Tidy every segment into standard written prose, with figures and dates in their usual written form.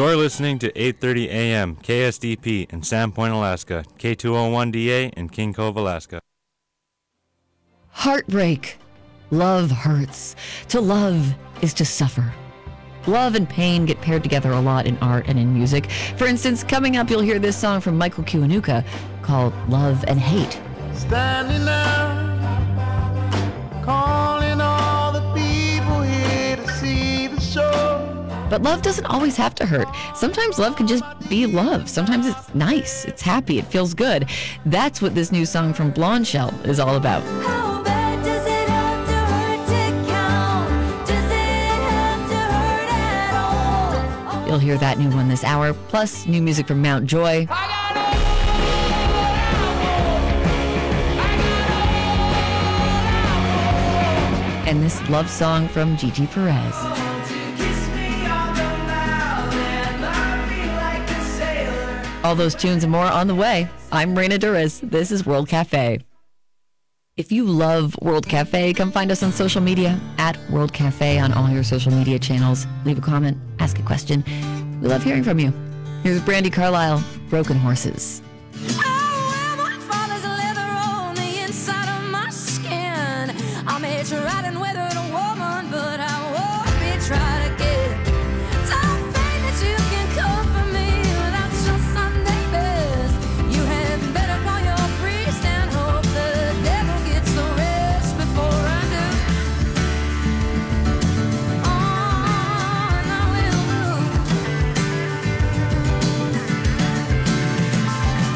You're listening to 8:30 a.m. KSDP in Sandpoint, Alaska, K201DA in King Cove, Alaska. Heartbreak. Love hurts. To love is to suffer. Love and pain get paired together a lot in art and in music. For instance, coming up, you'll hear this song from Michael Kiwanuka called Love and Hate. Standing up, calling all the people here to see the show. But love doesn't always have to hurt. Sometimes love can just be love. Sometimes it's nice, it's happy, it feels good. That's what this new song from Blonde Shell is all about. How bad does it have to hurt to count? Does it have to hurt at all? You'll hear that new one this hour, plus new music from Mount Joy. And this love song from Gigi Perez. All those tunes and more on the way. I'm Raina Duras. This is World Cafe. If you love World Cafe, come find us on social media at World Cafe on all your social media channels. Leave a comment, ask a question. We love hearing from you. Here's Brandi Carlile, Broken Horses. Oh, well, my father's leather on the inside of my skin. I may try and weather a woman, but I won't be trying again. Don't think that you can come for me without your Sunday best. You had better call your priest and hope the devil gets the rest before I do. On I will.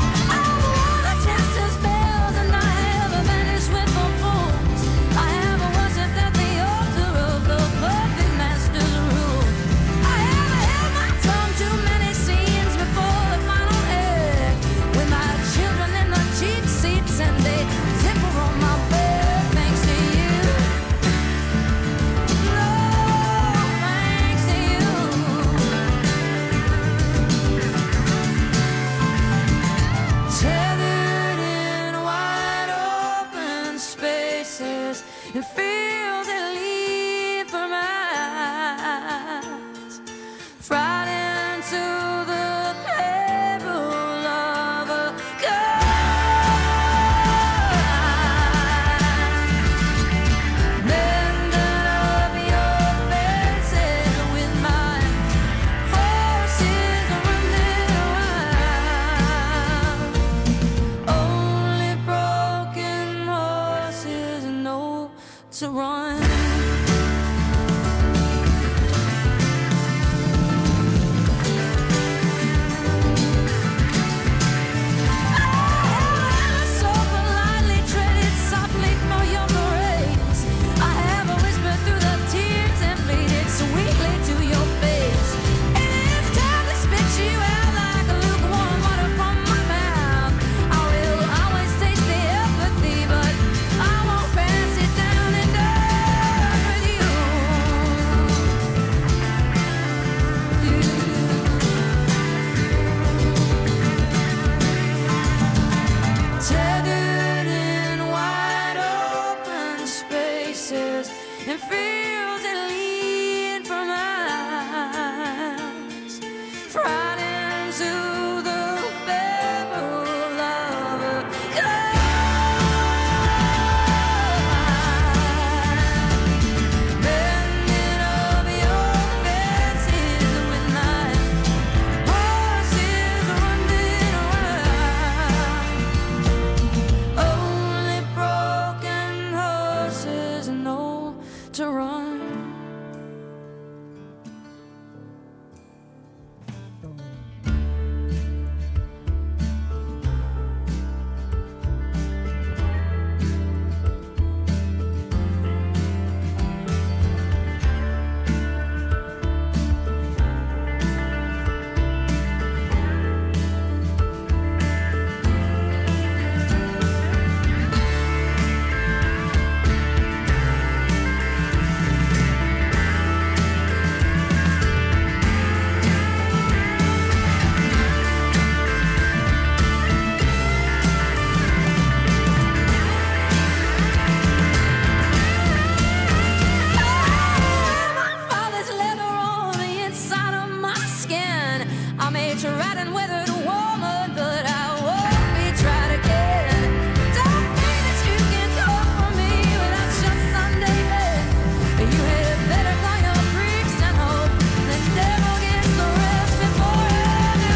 I may try and weather the woman, but I won't be tried again. Don't think that you can come for me without your Sunday bed. You had better call your priest and hope the devil gets the rest before you do.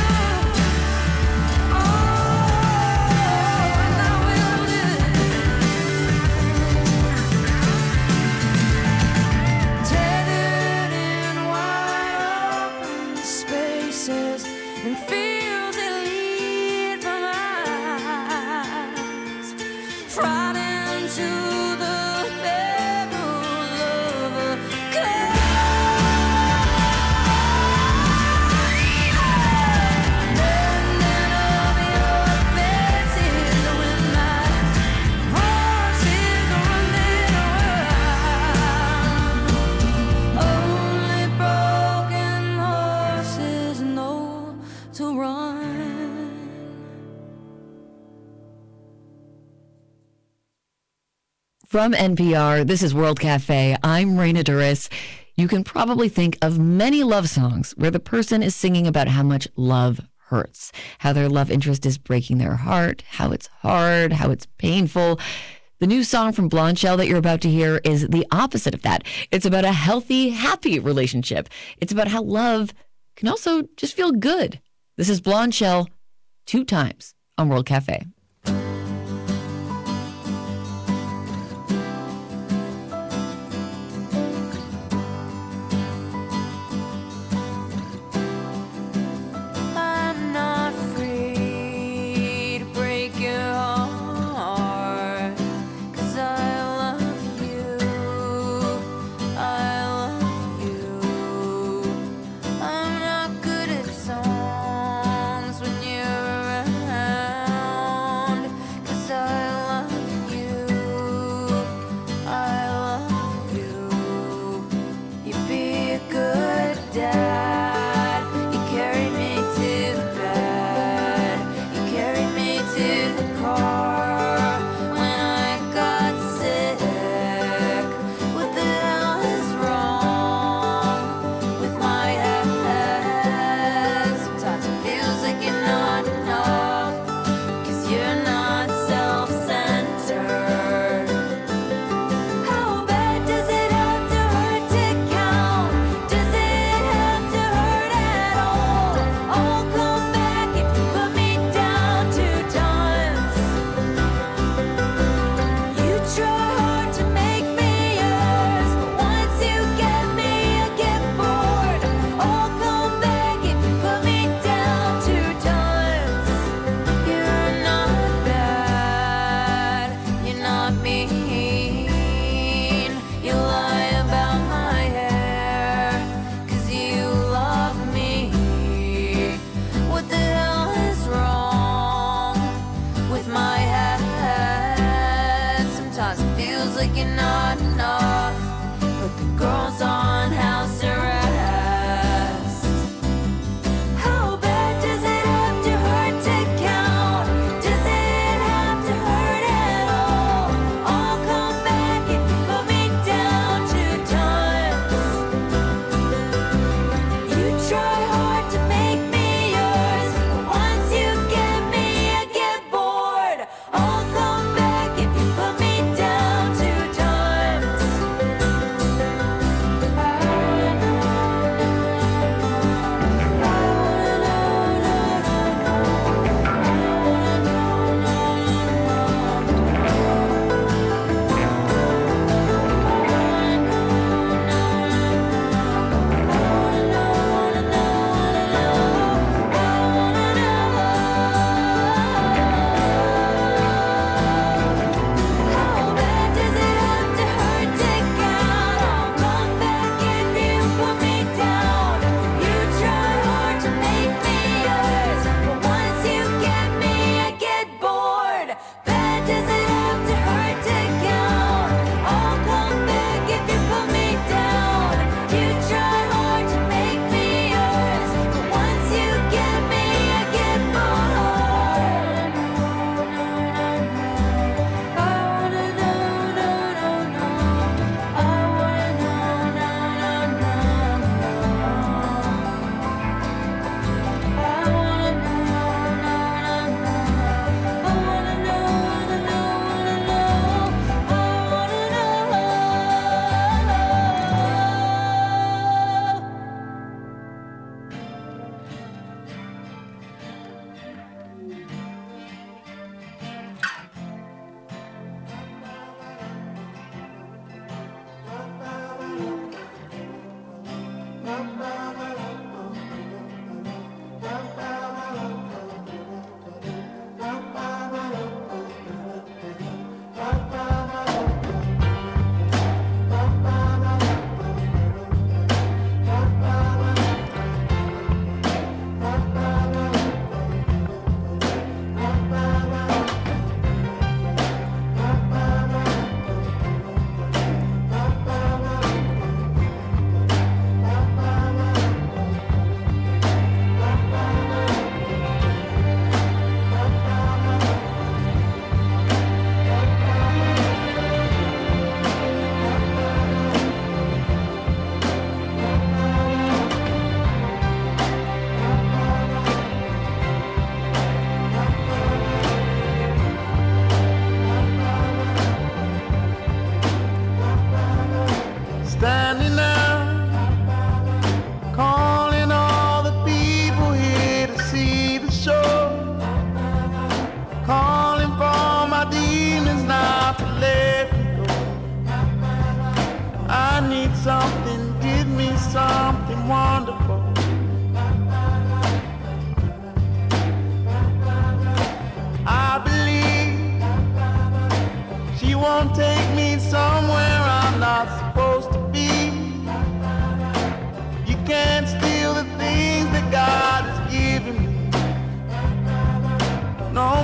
Oh, and I will do. Tethered in wide open spaces and fields that lead from eyes, right into the barrel of a car. Bending of your fences when my horses running around. Only broken horses know to run. From NPR, this is World Cafe. I'm Raina Duris. You can probably think of many love songs where the person is singing about how much love hurts, how their love interest is breaking their heart, how it's hard, how it's painful. The new song from Blonde Shell that you're about to hear is the opposite of that. It's about a healthy, happy relationship. It's about how love can also just feel good. This is Blonde Shell, 2 times on World Cafe. I'm not free to break your heart, 'cause I love you, I love you. I'm not good at songs when you're around.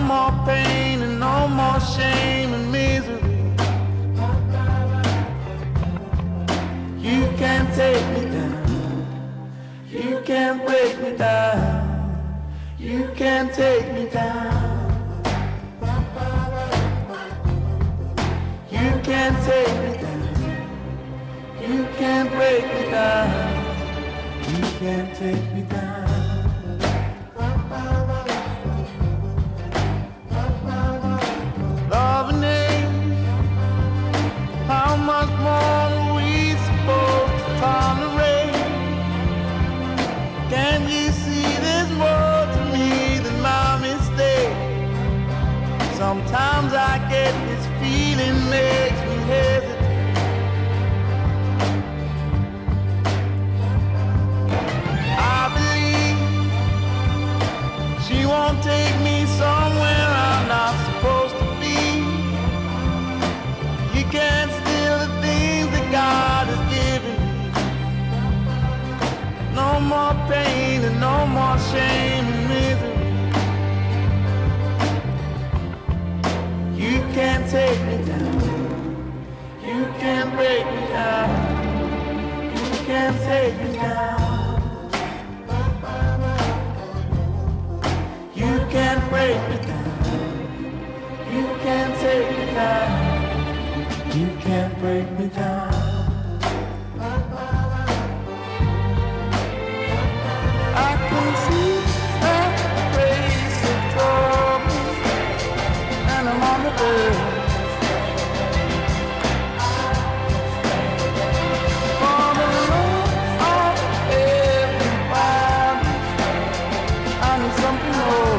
more pain and no more shame and misery. You can't take me down. You can't break me down. You can't take me down. You can't take me down. You can't break me down. You can't take me down. Love and hate, how much more are we supposed to tolerate? Can't you see there's more to me than my mistake? Sometimes I get this feeling makes me hesitate. I believe she won't take me somewhere I'm not supposed to be. You can't steal the things that God has given me. No more pain and no more shame and misery. You can't take me down. You can't break me down. You can't take me down. You can't break me down. You can't take me down. You can't break me down. I can see that face of trouble, and I'm on the verge. For the love of everybody, I need something more.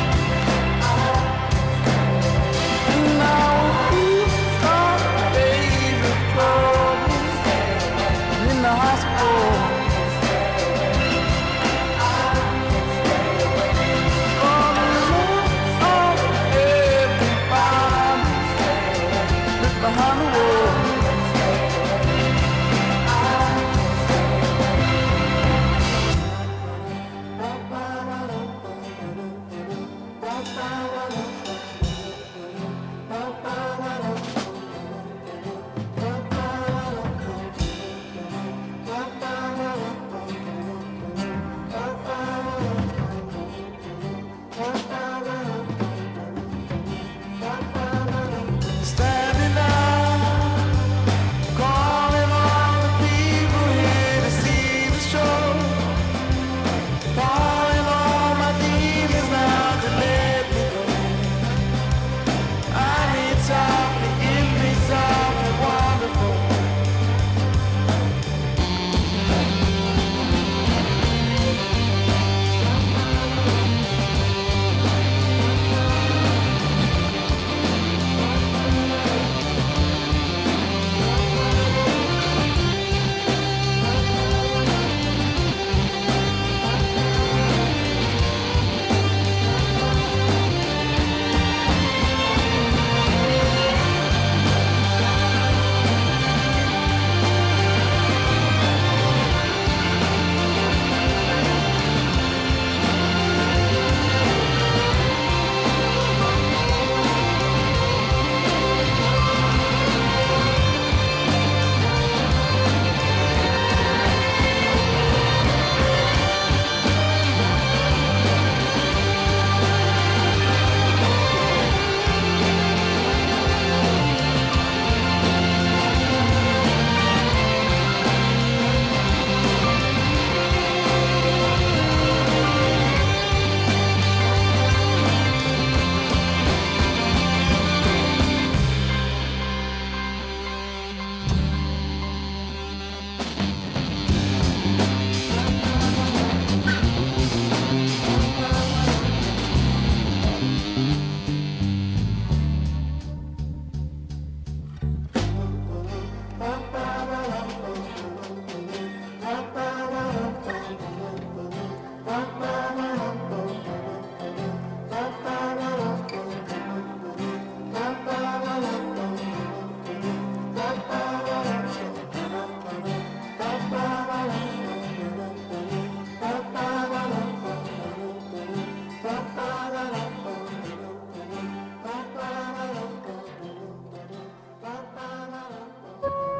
And I will keep on waiting.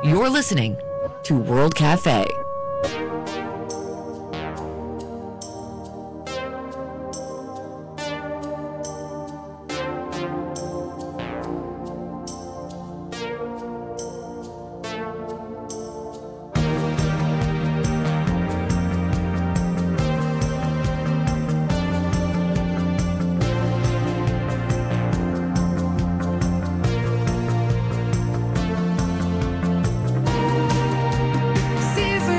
You're listening to World Cafe. See if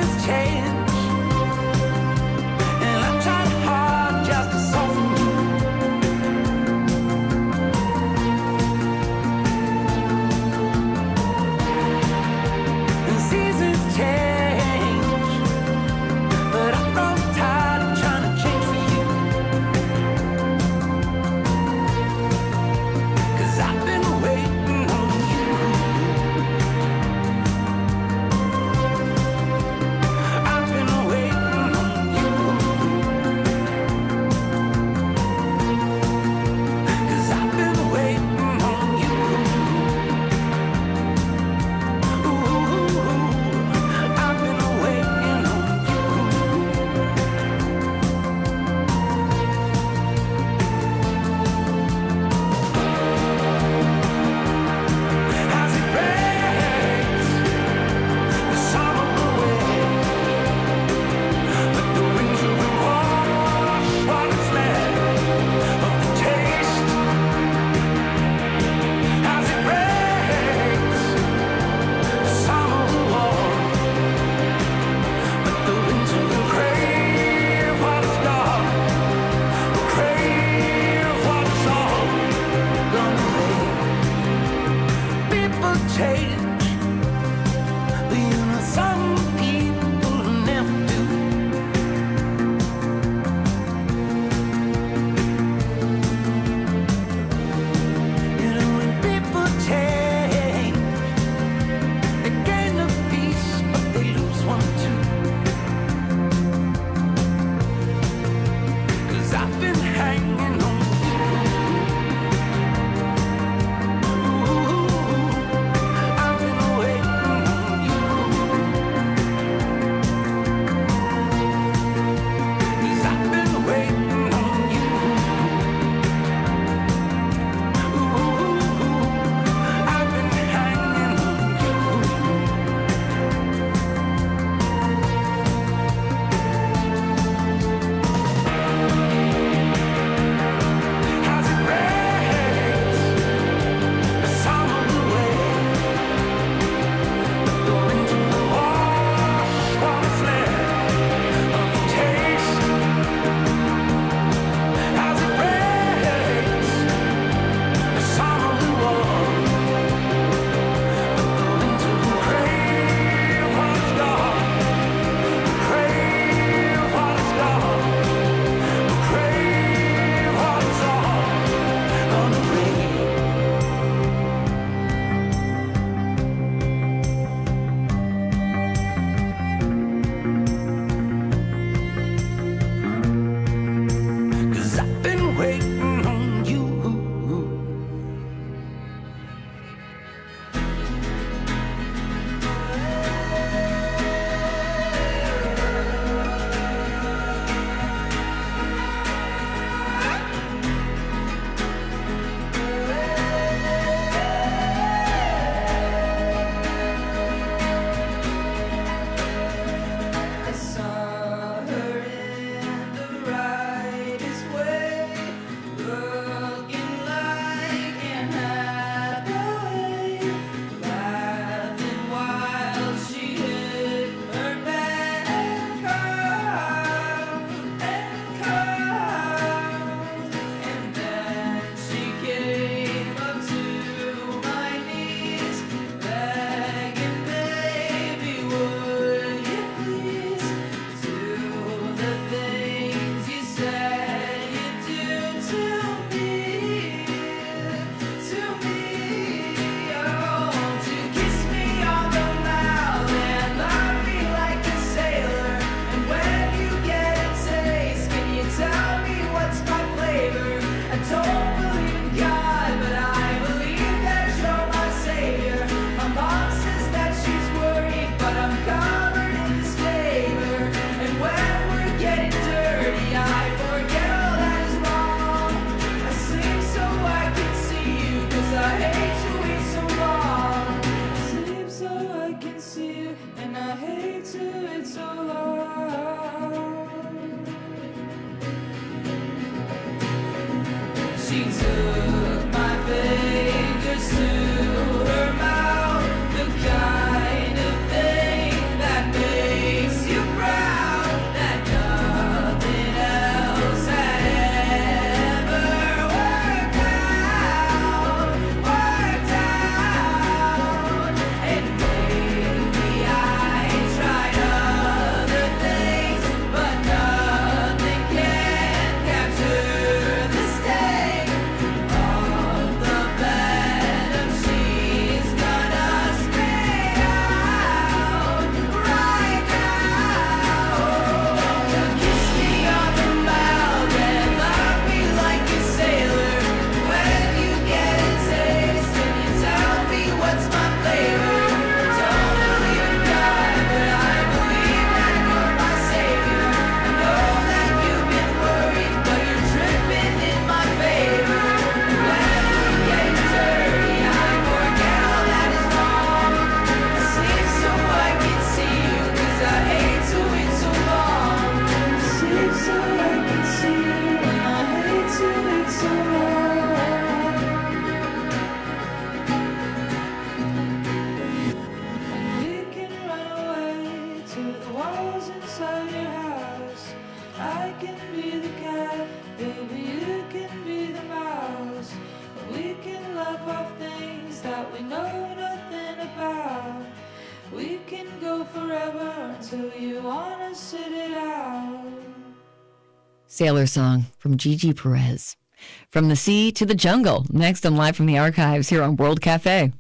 she took my fingers to her mouth, the kind of thing that makes you proud, that nothing else had ever worked out. And maybe I tried other things, but nothing can capture the sting of the venom she's gonna spit out right now. Kiss me on the mouth and love me like a sailor. When you get a taste and you tell me what's my flavor. Don't believe in God, but I believe that you're my savior. I know that you've been worried, but you're tripping in my favor. When we get dirty, I forget all that is wrong. Sleep so I can see you, 'cause I hate to wait so long. Sleep so I can see you, and I hate to wait so long. We can run away to the walls inside your house. I can be the cat, baby, you can be the mouse. We can laugh off things that we know nothing about. We can go forever until you wanna sit it out. Sailor Song from Gigi Perez. From the sea to the jungle. Next on Live from the Archives here on World Cafe.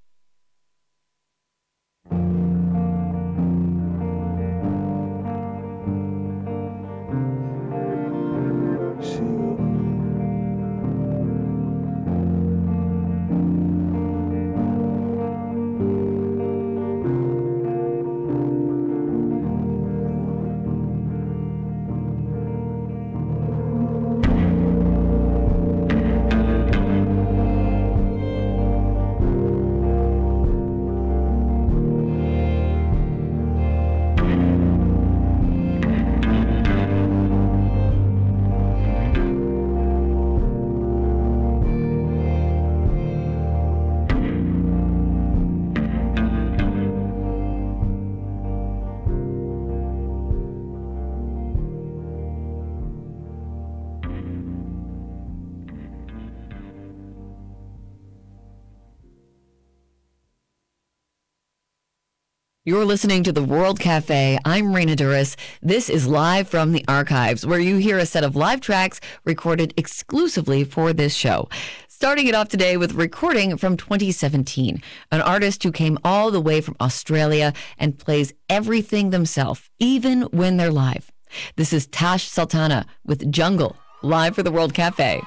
You're listening to the World Cafe. I'm Raina Duras. This is Live from the Archives, where you hear a set of live tracks recorded exclusively for this show. Starting it off today with recording from 2017, an artist who came all the way from Australia and plays everything themselves, even when they're live. This is Tash Sultana with Jungle, live for the World Cafe.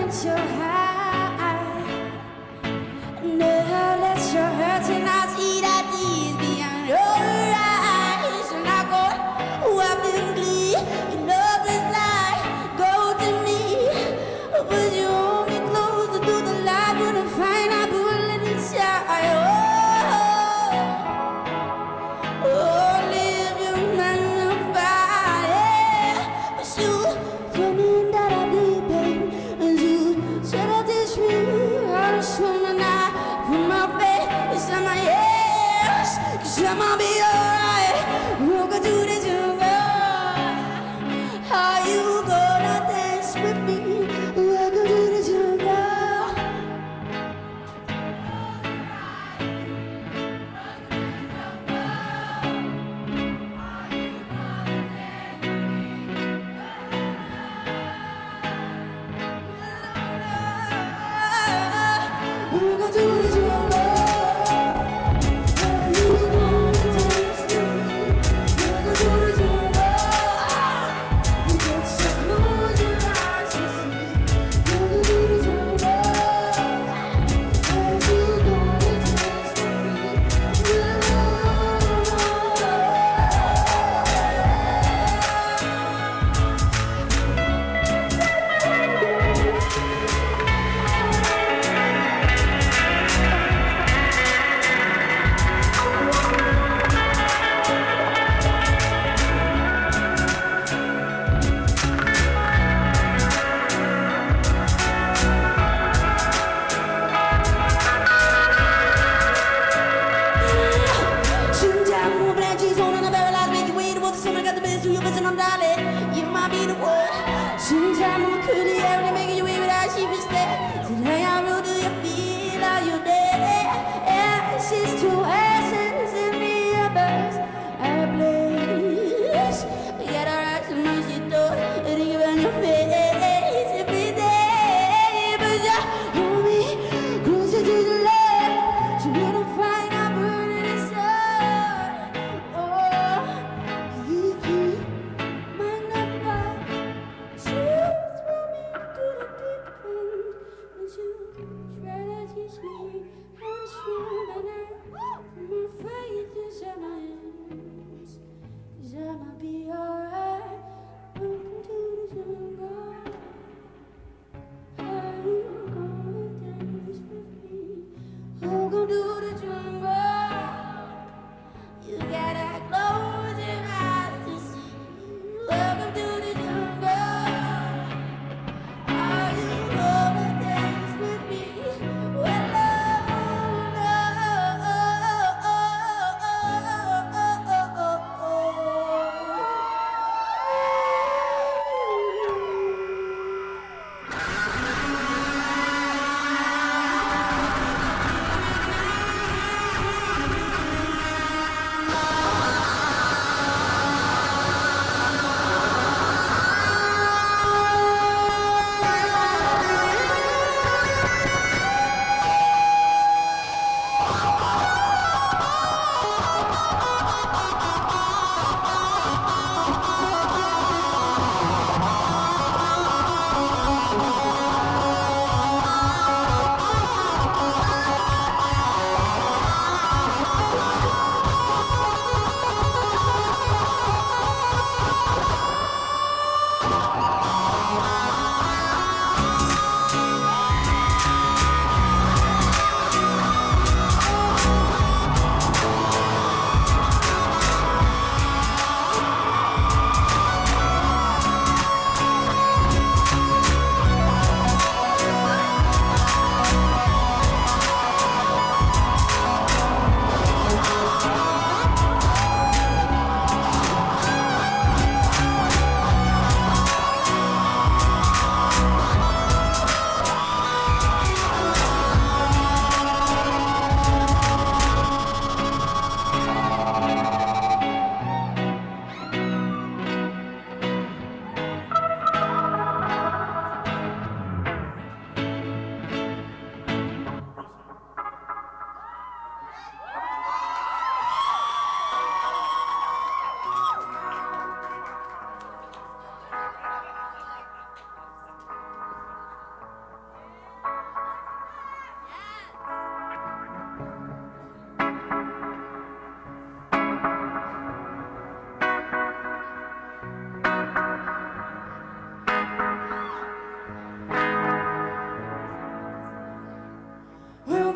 at your high. Never let your hurting eyes eat at these beyond your eyes. And I go whopping glee. You know this light go to me, but you hold me closer to the light. When I find I bullet inside. Oh, live your magnify, yeah. But you told me that I did, babe. And you said I teach me how to swim, and I put my face in my ears. 'Cause I'm gonna be alright. We'll go to the jungle. Are you gonna dance with me? We'll go to the jungle. We'll go to the jungle. Are you gonna dance with me? We'll go to the jungle. You get so close your eyes to see. We'll go to the jungle. Are you gonna dance with me?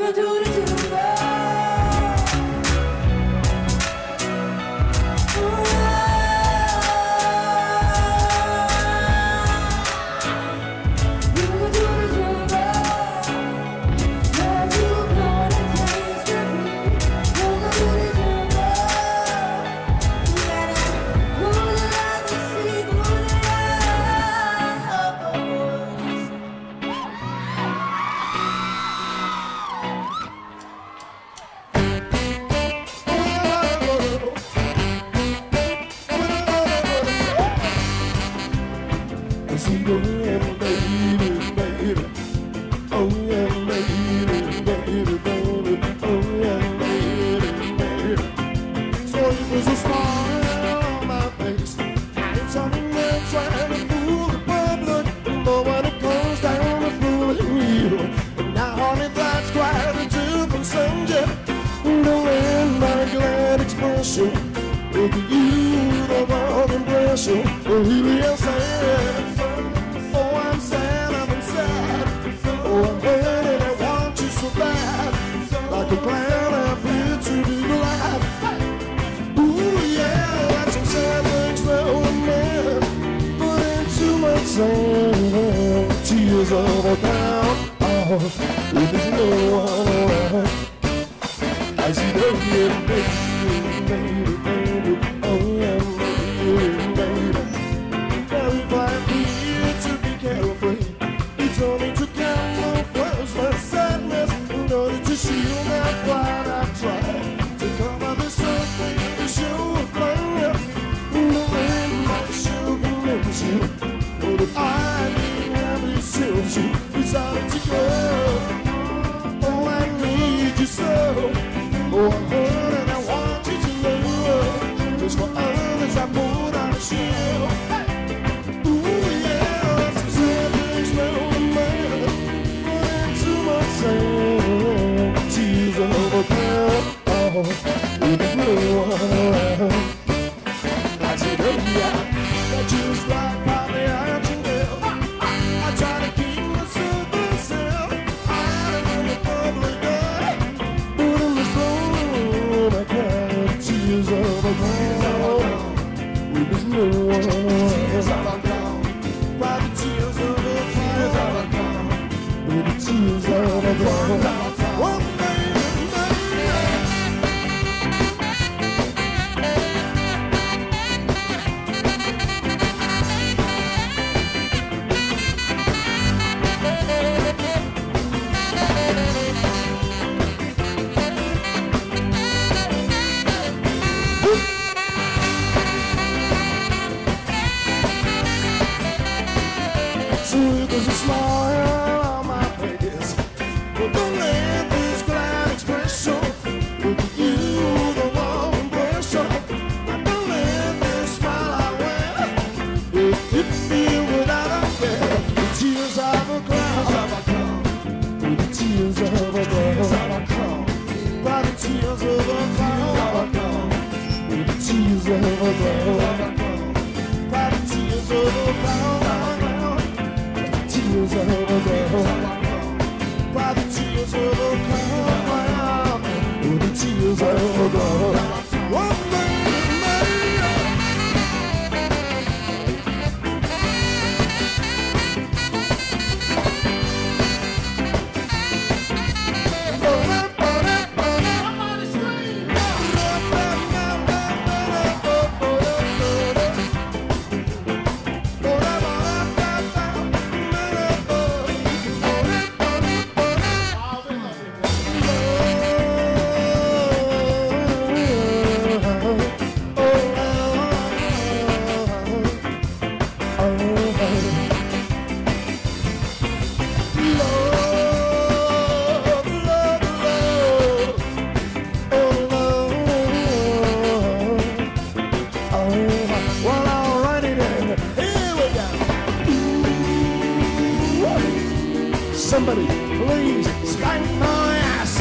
Somebody, please spank my ass.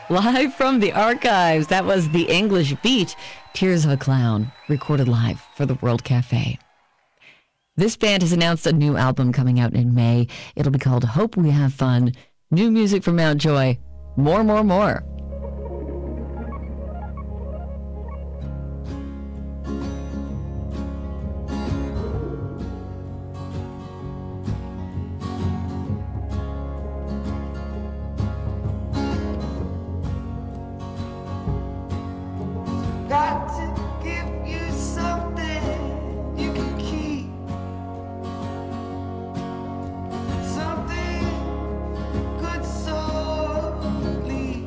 Live from the archives, that was The English Beat, Tears of a Clown, recorded live for the World Cafe. This band has announced a new album coming out in May. It'll be called Hope We Have Fun. New music from Mountjoy. More, more, more. Got to give you something you can keep. Something good solely.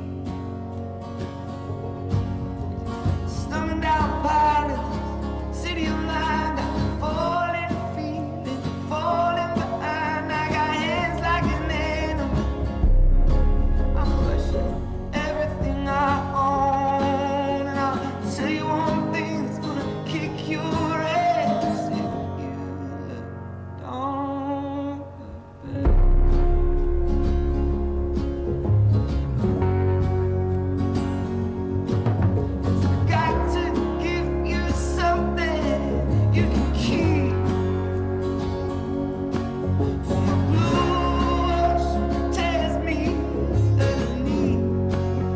Storming down Palace, city of mind. I'm falling, feeling, falling behind. I got hands like an animal. I'm pushing everything I own, and I'll tell you one thing that's gonna kick your ass if you don't. Got to give you something you can keep. For my blue ocean tears me underneath.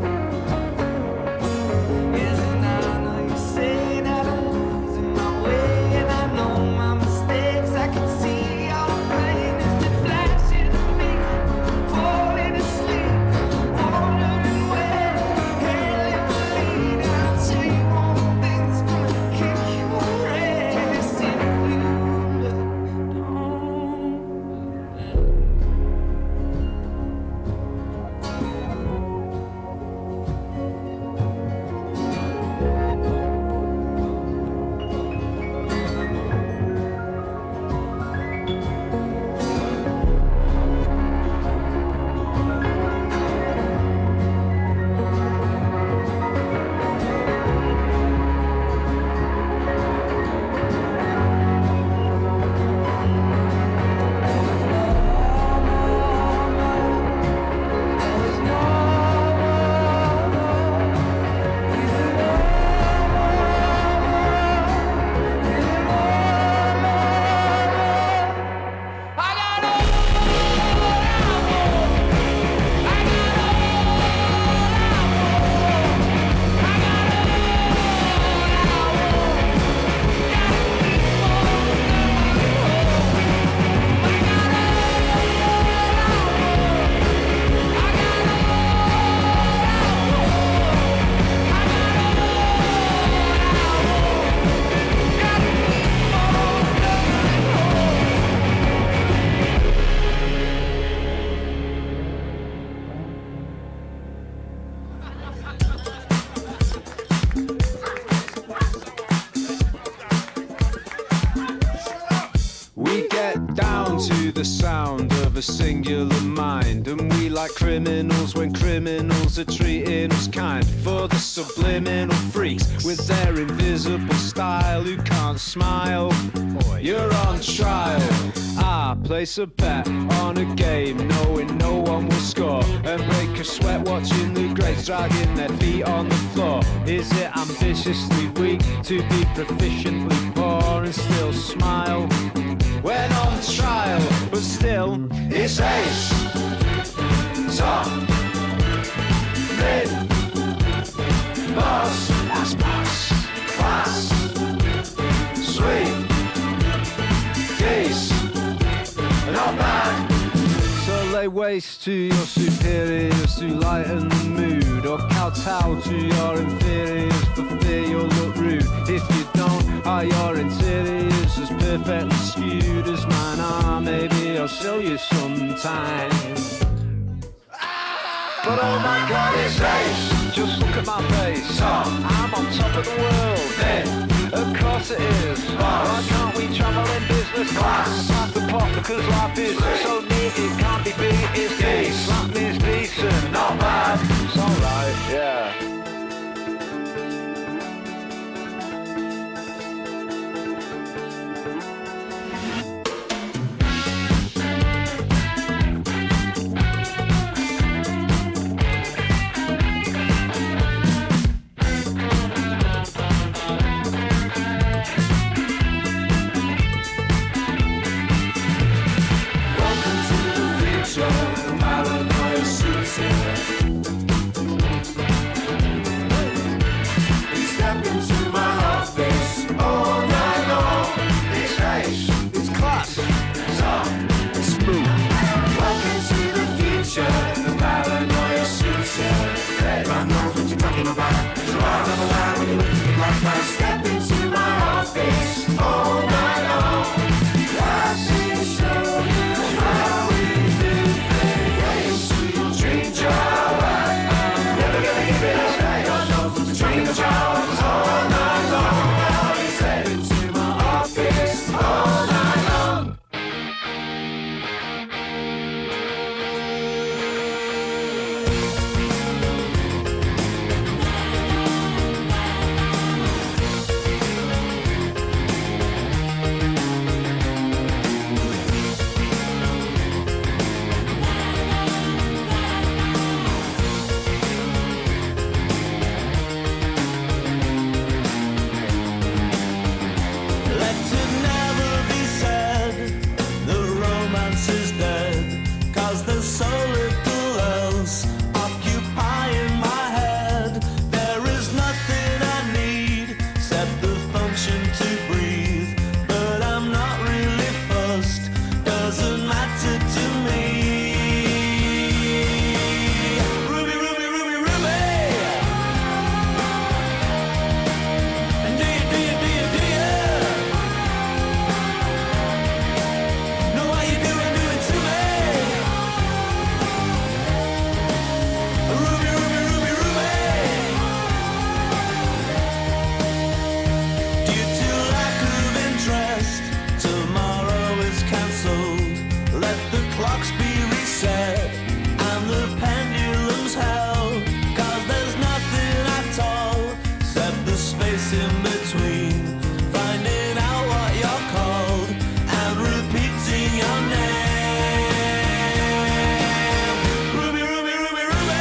Yes, and I know you say that I'm losing my way, and I know my mistakes. I can see all the pain as it flashes at me, falling asleep, wondering where hell it will lead. And I'll tell you one thing's gonna kick your ass if you don't. We get down to the sound of a singular mind, and we like criminals when criminals are treating us kind. For the subliminal freaks with their invisible style who can't smile, you're on trial. I place a bet on a game knowing no one will score, and break a sweat watching the greats dragging their feet on the floor. Is it ambitiously weak to be proficiently poor and still smile when on trial? But still, it's ace, top, mid, boss, class, sweet, geese, not bad. So lay waste to your superiors to lighten the mood, or kowtow to your inferiors for fear you'll look rude. If you don't, are your interiors as perfectly skewed as mine are? Maybe I'll show you sometime. But oh my God, it's ace. Just look at my face. I'm on top of the world. Of course it is. Why can't we travel in business class? Pass the pot because life is so neat it can't be beat. It's geese. That means decent, not bad. It's alright, yeah. in between, finding out what you're called and repeating your name. Ruby, Ruby, Ruby, Ruby.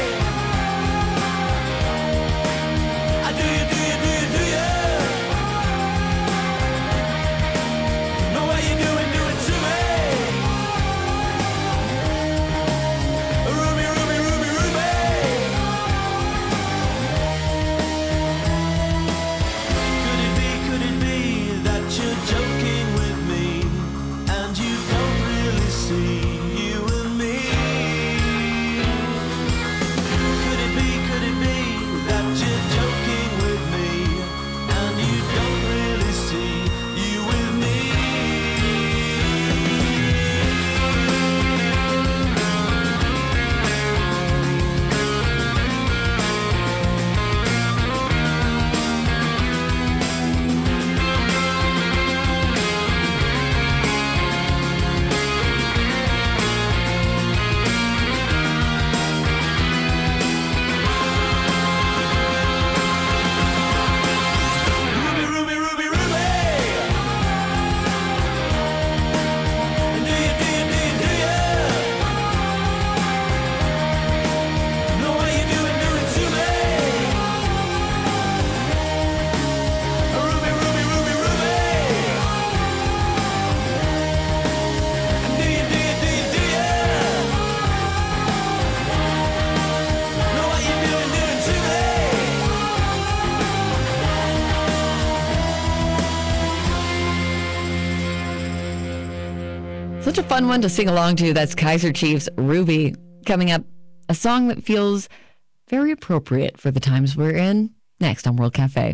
Do you, do you, do you, do you? Know what you're doing, do it to me. Ruby, Ruby, Ruby, Ruby. Could it be that you're joking with me and you don't really see you and me? Could it be that you're joking with me and you don't really see you with me? Ruby, Ruby, Ruby, Ruby. Do you, do you, do you, do you? Know what you're doing, do it to me. Ruby, Ruby, Ruby, Ruby. Do you, do you, do you, do you? Know what you're doing, do it to me. Such a fun one to sing along to. That's Kaiser Chiefs' Ruby. Coming up, a song that feels very appropriate for the times we're in. Next on World Cafe.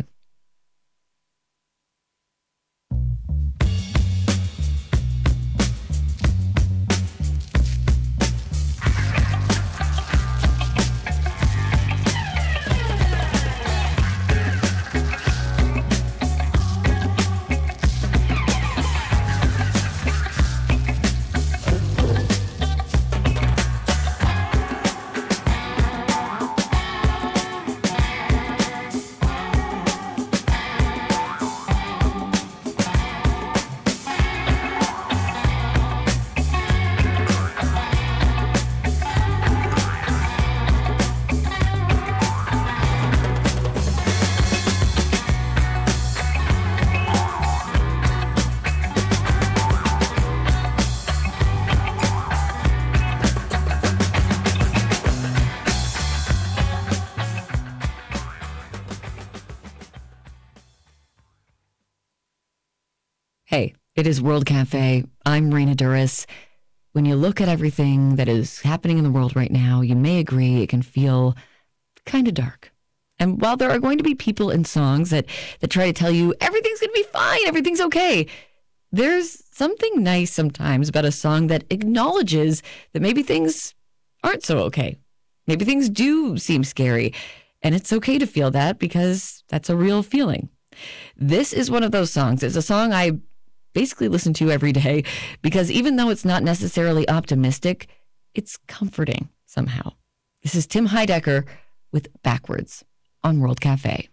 Hey, it is World Cafe. I'm Raina Duras. When you look at everything that is happening in the world right now, you may agree it can feel kind of dark. And while there are going to be people in songs that try to tell you everything's going to be fine, everything's okay, there's something nice sometimes about a song that acknowledges that maybe things aren't so okay. Maybe things do seem scary. And it's okay to feel that because that's a real feeling. This is one of those songs. It's a song I basically listen to every day because even though it's not necessarily optimistic, it's comforting somehow. This is Tim Heidecker with Backwards on World Cafe.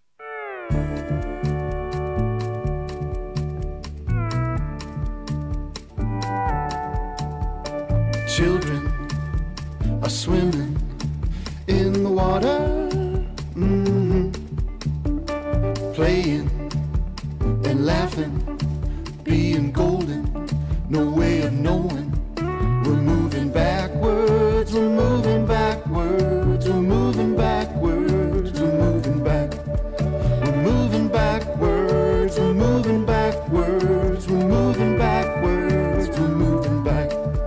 Children are swimming in the water, playing and laughing, being golden, no way of knowing. We're moving backwards, we're moving backwards, we're moving backwards, we're moving back. We're moving backwards, we're moving backwards, we're moving backwards, we're moving back.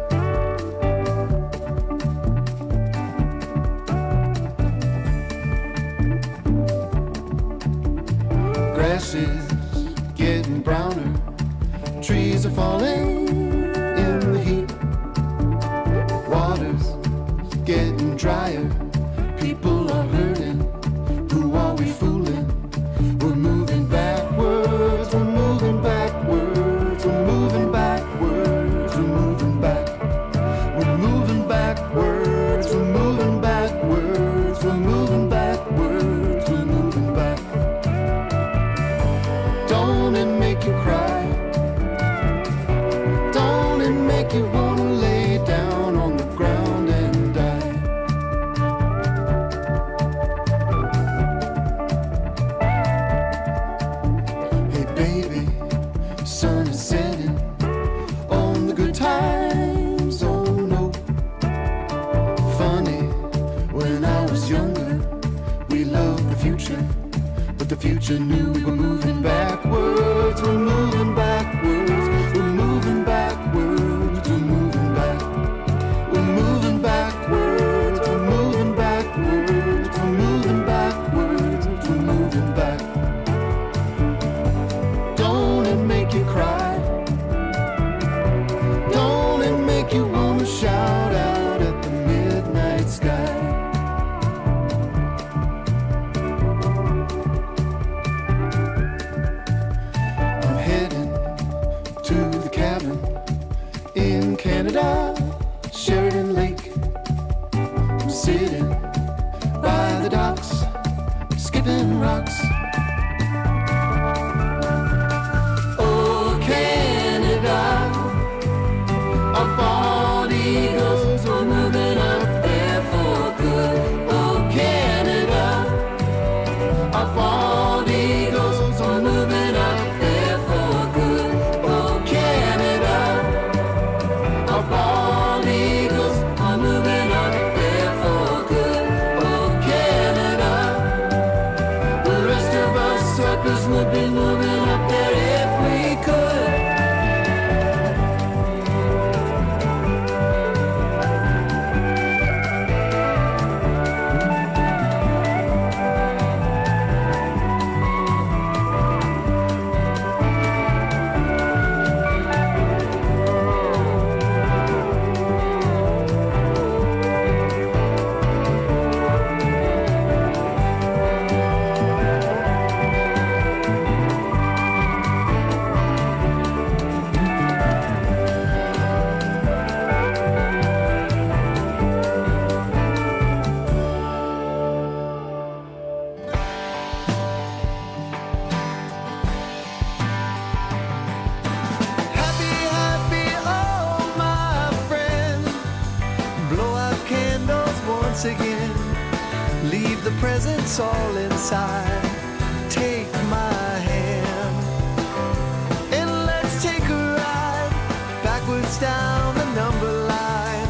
Grass is getting browner, trees are falling in the heat, water's getting drier, people are hurting, who are we fooling? We're moving backwards, we're moving backwards, we're moving backwards, we're moving back. We're moving backwards, we're moving backwards, we're moving backwards, we're moving back. future knew we were moving backwards. We're moving backwards. We're moving backwards. We're moving back. We're moving backwards. We're moving backwards. We're moving backwards. We're moving back. Don't it make you cry? Don't it make you wanna shout out at the midnight sky? I'm heading to the cabin in Canada, Sheridan Lake. I'm sitting by the docks, skipping rocks. Oh, Canada, our bald eagles were moving up there for good. Oh, Canada, our bald eagles are moving up there for good. Oh, Canada, our bald eagles are moving up there for good. Oh, Canada, the rest of us suckers would be moving up there if we could. Happy, happy, oh my friend. Blow out candles once again. Leave the presents all inside. Take my hand. And let's take a ride backwards down the number line.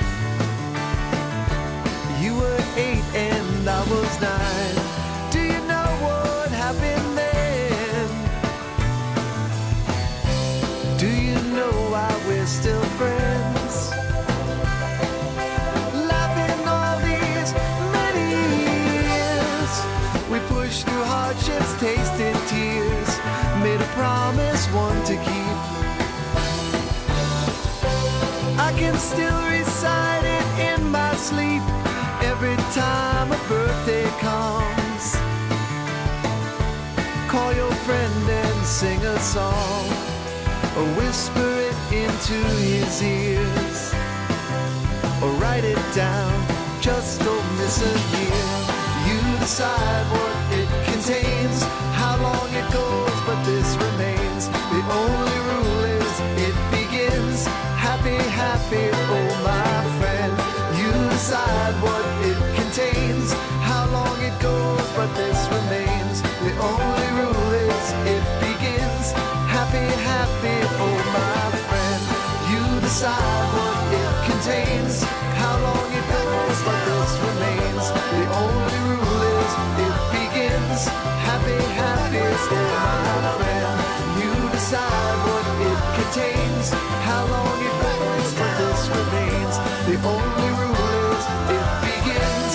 You were 8 and I was 9. Do you know what happened then? Do you know why we're still friends? Laughing all these many years. We pushed through hardships, tasted tears. Made a promise, one to keep. I can still recite it in my sleep every time a birthday comes. Call your friend and sing a song, or whisper it into his ears, or write it down, just don't miss a year. You decide what it contains, how long it goes, but this remains. The only rule is it begins. Happy, happy, oh my friend. You decide what it contains, how long it goes, but this remains. The only rule is it begins. Happy, happy, oh my friend. You decide what it contains, how long it goes, but this remains. The only rule is it begins. Happy, happy, oh my friend. You decide what it contains, how long it goes, but this remains. The only rule is it begins.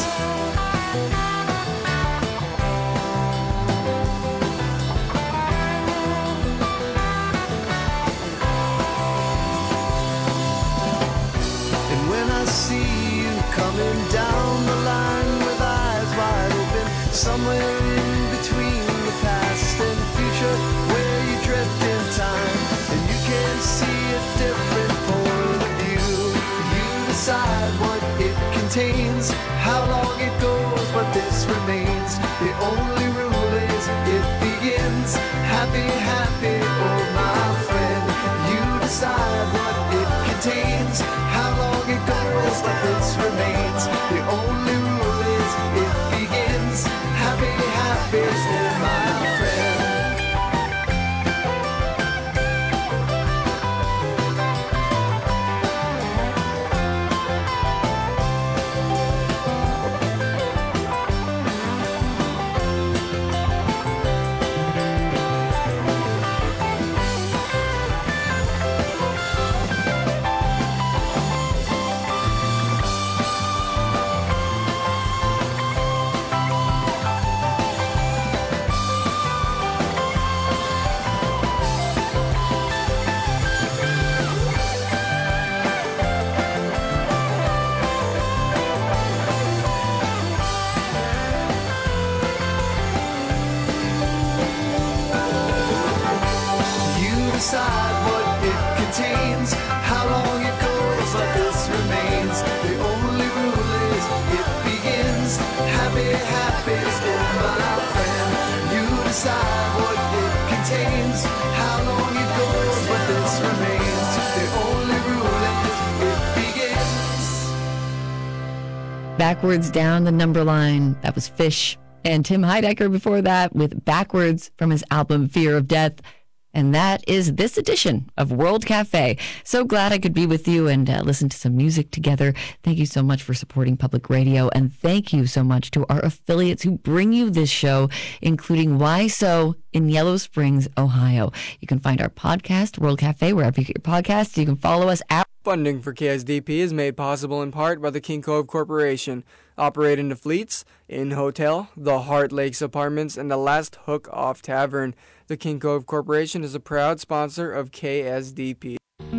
decide what it contains, how long it goes, but this remains. The only rule is it begins. Happy, happy, oh my friend. You decide what it contains, how long it goes, but this remains. The only rule is it begins. Backwards Down the Number Line. That was Fish. And Tim Heidecker before that with Backwards from his album Fear of Death. And that is this edition of World Cafe. So glad I could be with you and listen to some music together. Thank you so much for supporting public radio. And thank you so much to our affiliates who bring you this show, including Why So in Yellow Springs, Ohio. You can find our podcast, World Cafe, wherever you get your podcasts. You can follow us at Funding for KSDP is made possible in part by the King Cove Corporation, operating the Fleets, Inn Hotel, the Heart Lakes Apartments, and the Last Hook Off Tavern. The King Cove Corporation is a proud sponsor of KSDP.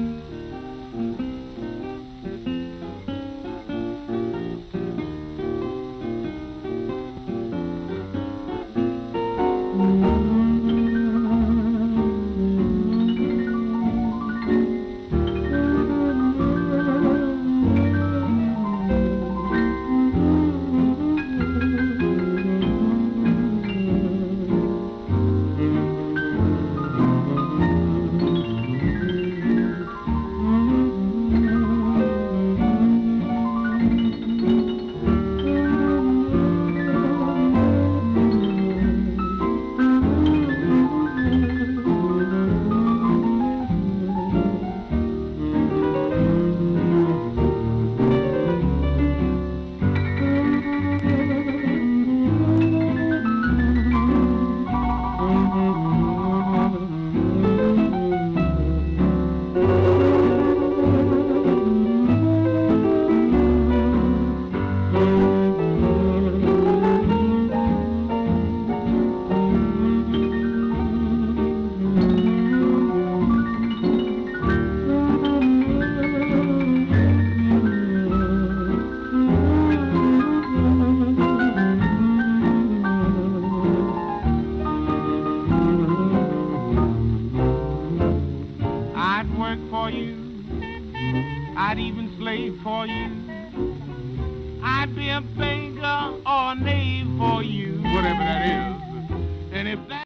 I'd even slave for you. I'd be a beggar or a knave for you, whatever that is. And if that